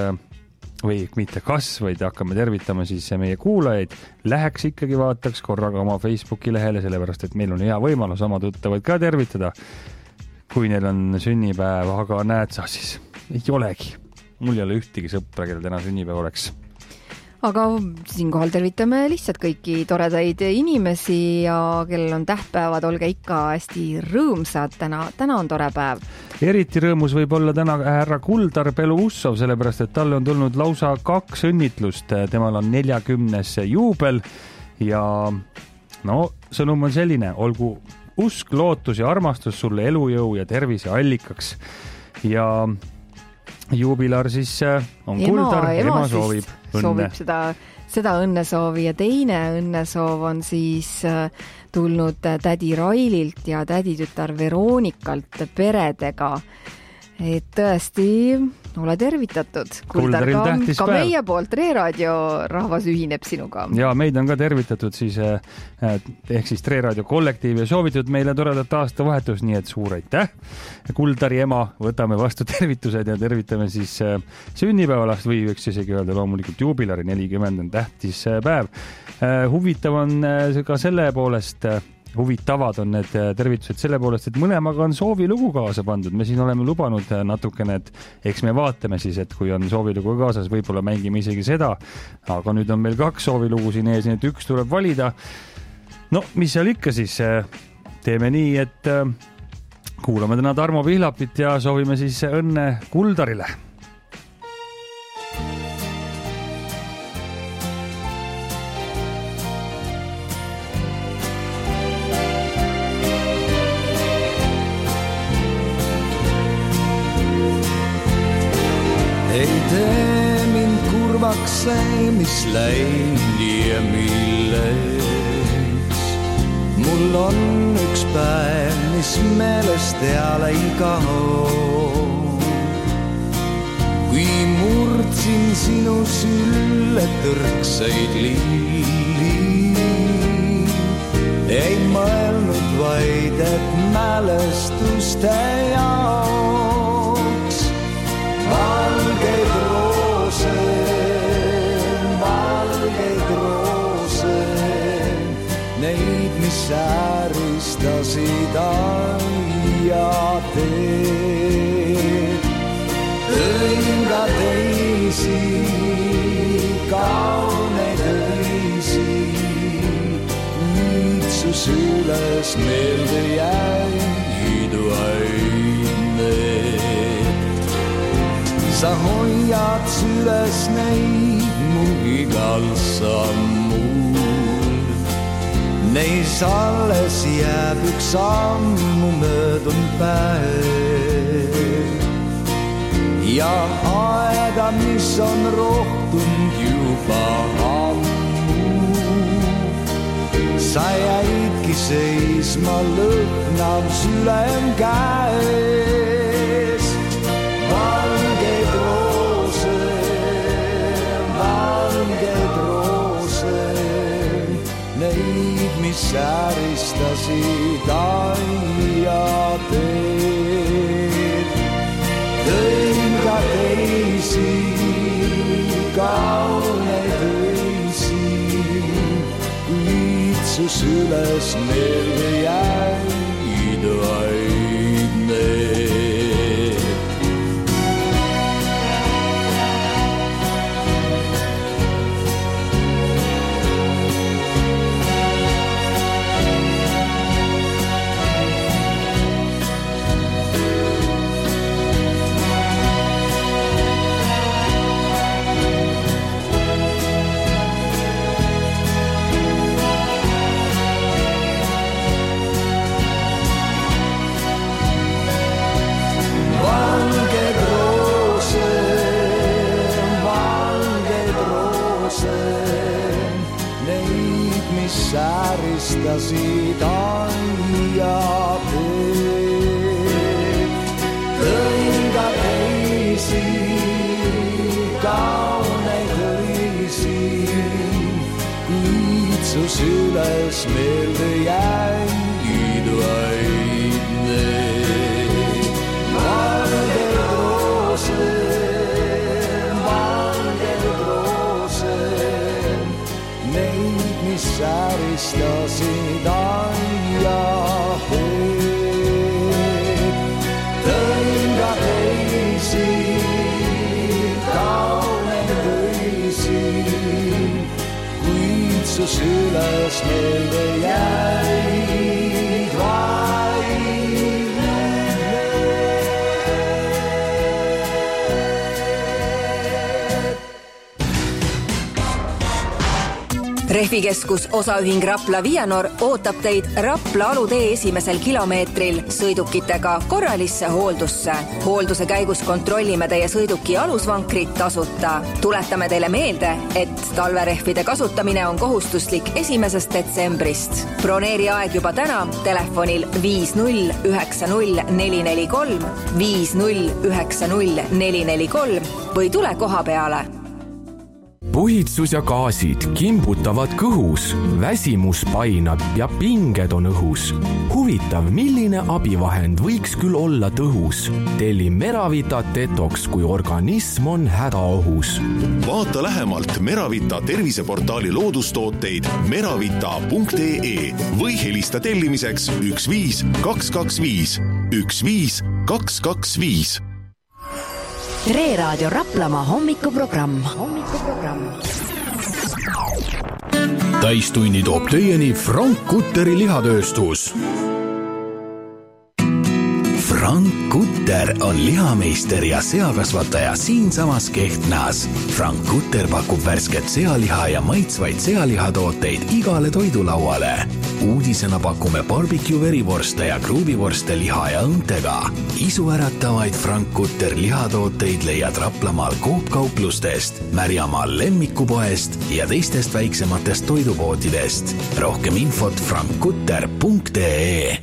vaid hakkame tervitama siis meie kuulajaid, läheks ikkagi vaataks korraga oma Facebooki lehele, sellepärast et meil on hea võimalus oma tuttavaid ka tervitada, kui neil on sünnipäev, aga näed sa siis, ei olegi. Mul ei ole ühtegi sõpra, kellel täna sünnipäev oleks. Aga siinkohal tervitame lihtsalt kõiki toredaid inimesi ja kellel on tähtpäevad, olge ikka hästi rõõmsad. Täna on tore päev. Eriti rõõmus võib olla täna härra Kuldar Beloussov, sellepärast et talle on tulnud lausa 2 õnnitlust. Temal on 40. juubel ja sõnum on selline, olgu usk, lootus ja armastus sulle elujõu ja tervise allikaks. Ja juubilar siis on Kuldar, ema soovib õnne. Seda õnnesoovi ja teine õnnesoov on siis tulnud tädi Raililt ja täditütar Veronikalt peredega. Et tõesti, ole tervitatud. Kuldar, ka meie poolt Tre Raadio rahvas ühineb sinuga. Ja meid on ka tervitatud siis, ehk siis Tre Raadio kollektiiv ja soovitud meile toredat aastavahetus, nii et suur aitäh. Kuldari ema, võtame vastu tervitused ja tervitame siis sünnipäevalast või võiks isegi öelda loomulikult juubilari, 40 on tähtis päev. Huvitav on ka selle poolest, huvitavad on need tervitused selle poolest, et mõlemaga on soovilugu kaasa pandud. Me siin oleme lubanud natukene, et eks me vaatame siis, et kui on soovilugu kaasas, võib-olla mängime isegi seda. Aga nüüd on meil 2 soovilugu siin ees, nii et 1 tuleb valida. No, mis seal ikka siis? Teeme nii, et kuulame täna Tarmo Pihlapit ja soovime siis õnne Kuldarile. ei tee mind kurvaks see, mis läinud ja milles. Mul on üks päev, mis meelest peale ei kao. Kui murdsin sinu sülle tõrksaid lilli, ei mõelnud vaid, et mälestuste jaoks valgeid roose, neid, mis ääristasid aia teed. Tõin ka teisi, kauneid öisi, üldsus üles meelde jäid vaid need. Sa hoiad süles neid mu igal sammul, neis alles jääb üks sammu möödunud päev. Ja aega, mis on rohtunud juba ammu, sa jäidki seisma lõhnav sülem käes. Valgeid roose, neid, mis ääristasid aia teed. Tõin ka teisi, kauneid öisi, kuid su süles meelde jäid vaid need. Sääristasid aia teed. Tõin ka teisi, kauneid öisi, kuid su süles meelde jäid vaid need. Valgeid roose, neid, mis ääristasid aia teed. Tõin ka teisi, kauneid öisi, kuid su süles meelde jäid vaid Rehvikeskus osaühing Rapla Vianor ootab teid Rapla alutee esimesel kilomeetril sõidukitega korralisse hooldusse. Hoolduse käigus kontrollime teie sõiduki alusvankrit tasuta. Tuletame teile meelde, et talverehvide kasutamine on kohustuslik 1. detsembrist. Broneeri aeg juba täna telefonil 5090 443, 5090 443 või tule koha peale. Puhitsus ja gaasid kimbutavad kõhus, väsimus painab ja pinged on õhus. Huvitav, milline abivahend võiks küll olla tõhus? Telli Meravita Detox, kui organism on hädaohus. Vaata lähemalt Meravita terviseportaali loodustooteid meravita.ee või helista tellimiseks 15225 15225. Tre Raadio Raplamaa hommikuprogramm. Täistunni toob teieni Frank Kutteri lihatööstus. Frank Kutteri Kutter on lihameister ja seakasvataja siinsamas Kehtnas. Frank Kutter pakub värsket sealiha ja maitsvaid sealihatooteid igale toidulauale. Uudisena pakume barbecue verivorste ja kruubivorste liha ja õuntega. Isuäratavaid Frank Kutter lihatooteid leiad Raplamaal Coop-kauplustest, Märjamaal Lemmikupoest ja teistest väiksematest toidupoodidest. Rohkem infot frankkutter.ee.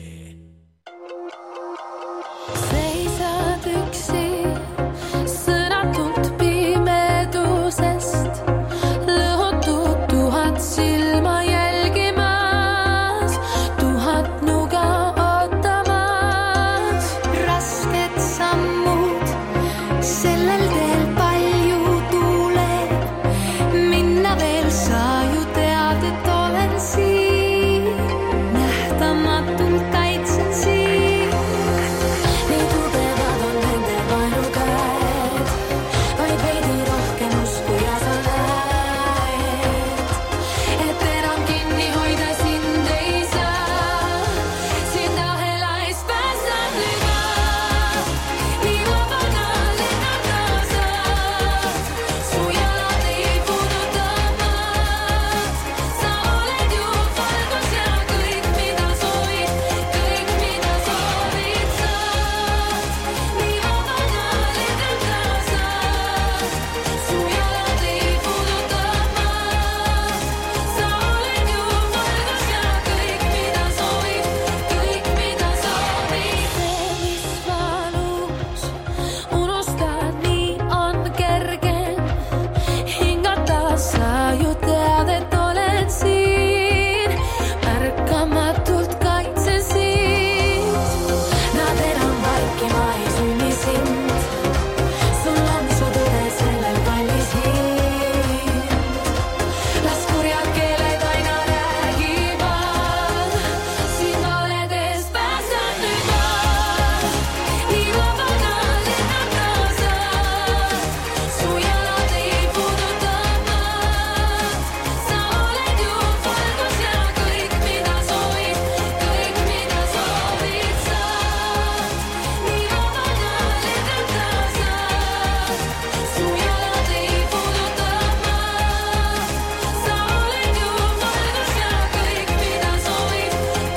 Seisad üksi sõnatult pimedusest, lõhutud 1000 silma jälgimas, 1000 nuga ootamas. Rasked sammud, sellel teel palju tuuleb, minna veel sa ju tead, et olen siin, nähtamatult kaitsen siin. Nii tugevad on nende vaenukäed, vaid veidi rohkem usku ja sa näed, et enam kinni hoida sind ei saa. Sind ahela eest päästab nüüd ma, nii vabana lennad kaasa. Su jalad ei puuduta maad, sa oled ju valgus ja kõik mida soovid saad. Nii vabana lennad kaasa, su jalad ei puuduta maad, sa oled ju valgus ja kõik mida soovid. See, mis valus, unustad, nii on kergem hingata, sa ju tead, et olen siin, märkamatult kaitsen sind. Nad enam vaikima ei sunni sind, sul on su tõde sellel kallis hind. Las kurjad keeled aina räägivad, sind valedes päästab nüüd ma, nii vabana lennad kaasa. Su jalad ei puuduta maad, sa oled ju valgus ja kõik mida soovid saad. Nii vabana lennad kaasa, su jalad ei puuduta maad, sa oled ju valgus ja kõik mida soovid.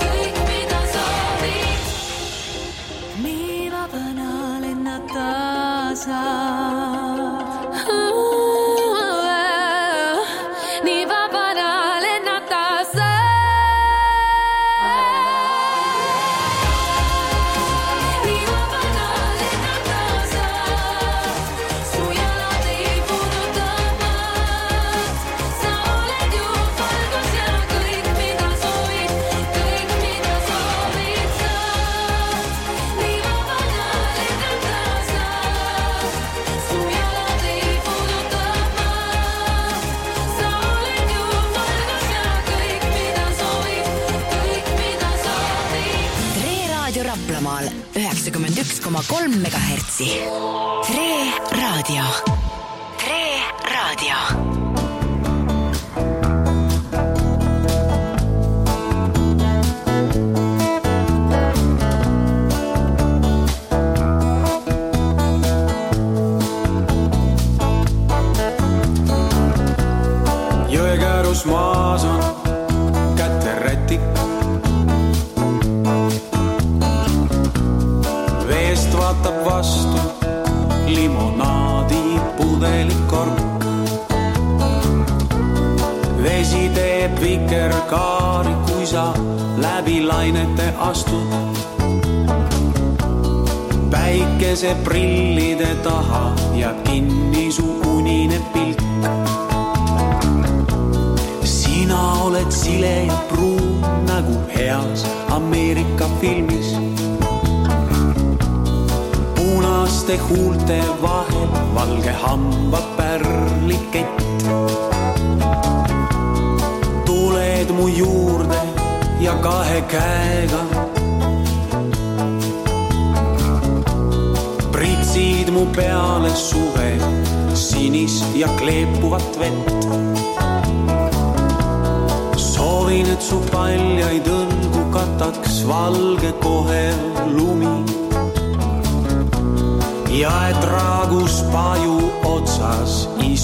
Nii vabana lennad kaasa, nii vabana lennad kaasa. Nii vabana lennad kaasa, su jalad ei puuduta maad, sa oled ju valgus ja kõik mida soovid saad. Nii vabana lennad kaasa, su jalad ei puuduta maad, sa oled ju valgus ja kõik mida soovid. Tre Raadio Raplamaal 91,3 megahertsi. Tre Raadio. Tre Raadio. Jõekäärus maas on käterätik, veest vaatab vastu limonaadi pudelikork. Vesi teeb vikerkaari, kui sa läbi lainete astud. Päikese prillide taha jääb kinni su unine pilk. Sina oled sile ja pruun nagu heas Ameerika filmis. Punaste huulte vahel valge hamba pärlikett. Tuled mu juurde ja kahe käega pritsid mu peale suve sinist ja kleepuvat vett. Soovin, et su paljaid õlgu kataks valge kohe lumi. ja et raagus paju otsas